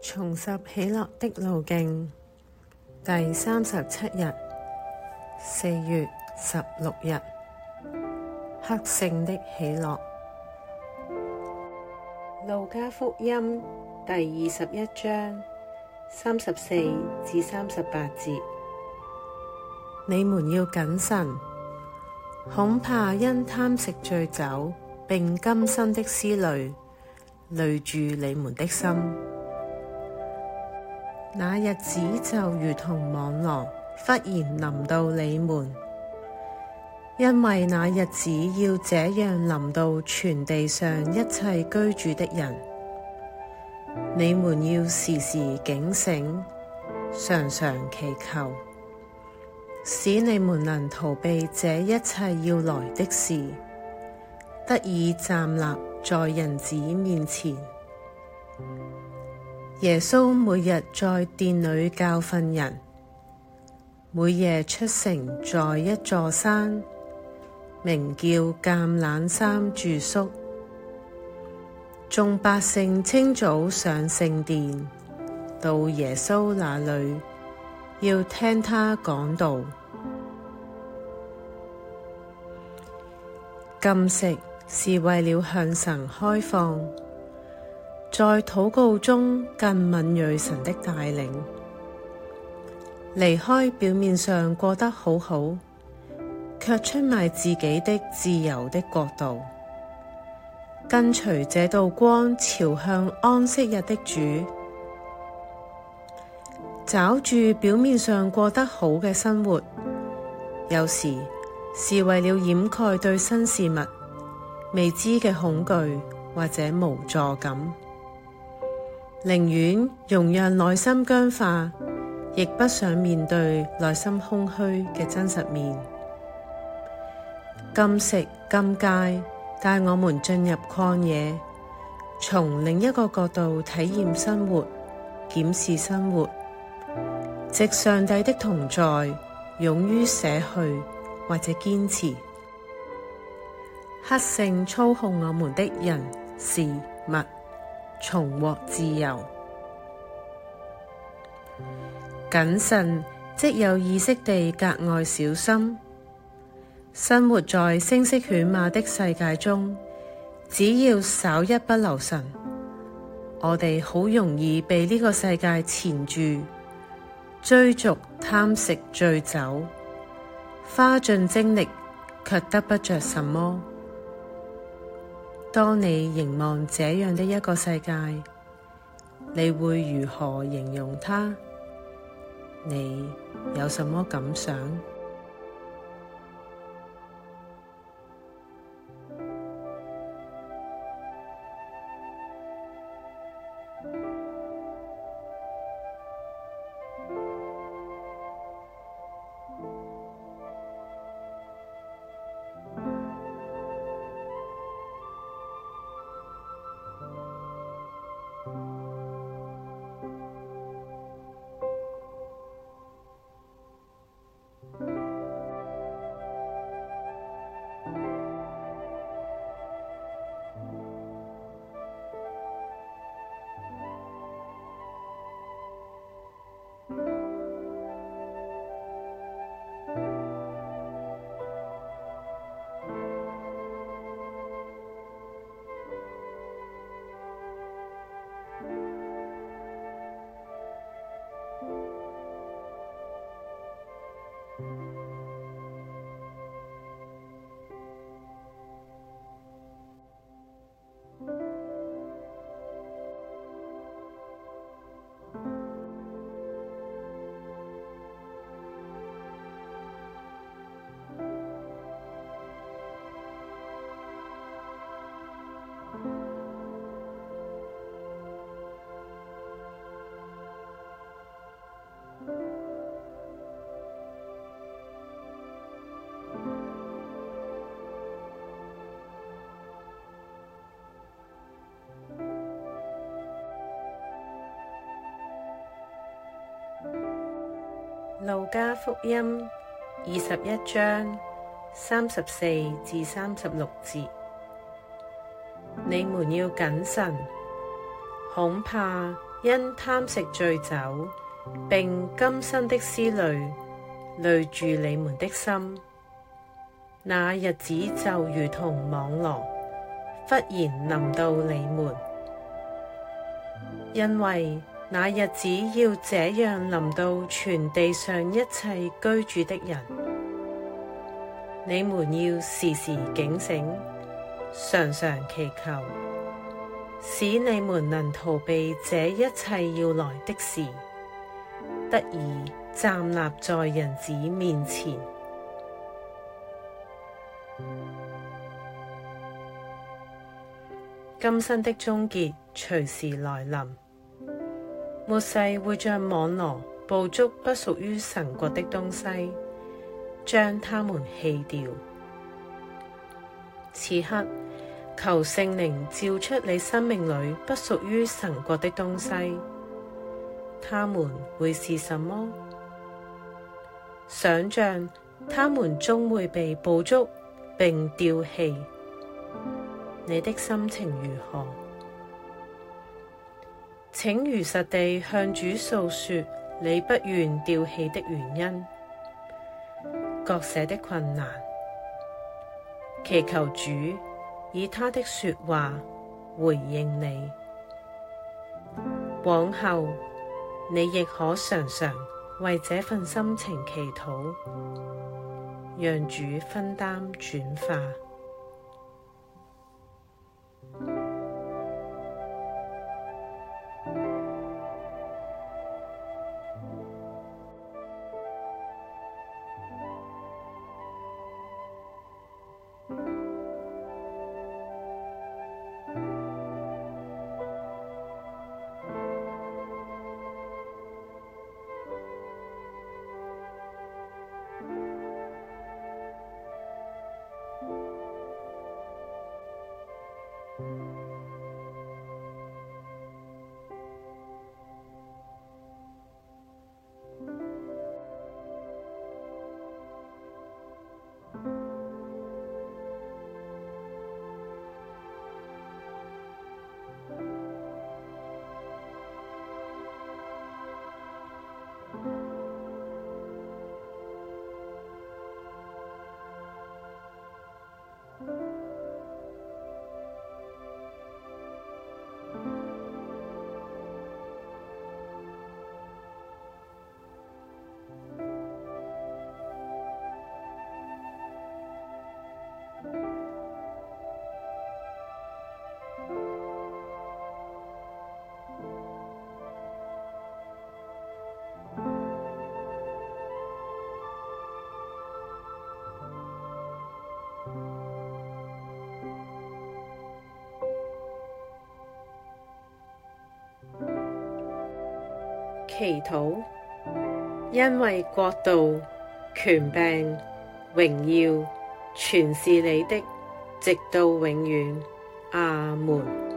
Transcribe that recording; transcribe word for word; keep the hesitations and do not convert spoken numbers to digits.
重拾喜樂的路徑，第三十七日，四月十六日，克勝的喜樂。路加福音第二十一章三十四至三十八節：你們要謹慎，恐怕因貪食醉酒並今生的思慮累住你們的心。那日子就如同網羅忽然臨到你們，因為那日子要這樣臨到全地上一切居住的人。你們要時時警醒，常常祈求，使你們能逃避這一切要來的事，得以站立在人子面前。耶穌每日在殿裏教訓人，每夜出城在一座山，名叫橄欖山住宿。眾百姓清早上聖殿，到耶穌那裏，要聽他講道。禁食是為了向神開放，在禱告中更敏銳神的帶領，離開表面上過得好好，卻出賣自己的自由的國度，跟隨這道光朝向安息日的主。找住表面上過得好嘅生活，有時是為了掩蓋對新事物未知嘅恐懼或者無助感，寧願容讓內心僵化，亦不想面對內心空虛嘅真實面。禁食禁戒帶我們進入曠野，從另一個角度體驗生活，檢視生活，藉上帝的同在，勇於捨去或者堅持。克勝操控我們的人事物，重獲自由。謹慎即有意識地格外小心。生活在聲色犬馬的世界中，只要稍一不留神，我哋好容易被呢個世界纏住，追逐貪食醉酒，花盡精力卻得不着什麼。當你凝望這樣的一個世界，你會如何形容它？你有什麼感想？路加福音二十一章三十四至三十六節：你們要謹慎，恐怕因貪食醉酒，並今生的思慮累住你們的心，那日子就如同網羅，忽然臨到你們。因為那日子要這樣臨到全地上一切居住的人，你們要時時警醒，常常祈求，使你們能逃避這一切要來的事，得以站立在人子面前。今生的終結隨時來臨，末世會像網羅捕捉不屬於神國的東西，將它們棄掉。此刻，求聖靈照出你生命裏不屬於神國的東西，它們會是什麼？想像它們終會被捕捉並丟棄，你的心情如何？請如實地向主訴說你不願丟棄的原因，割捨的困難，祈求主以他的說話回應你。往後你亦可常常為這份心情祈禱，讓主分擔轉化。祈禱。因為國度、權柄、榮耀，全是你的，直到永遠。阿們。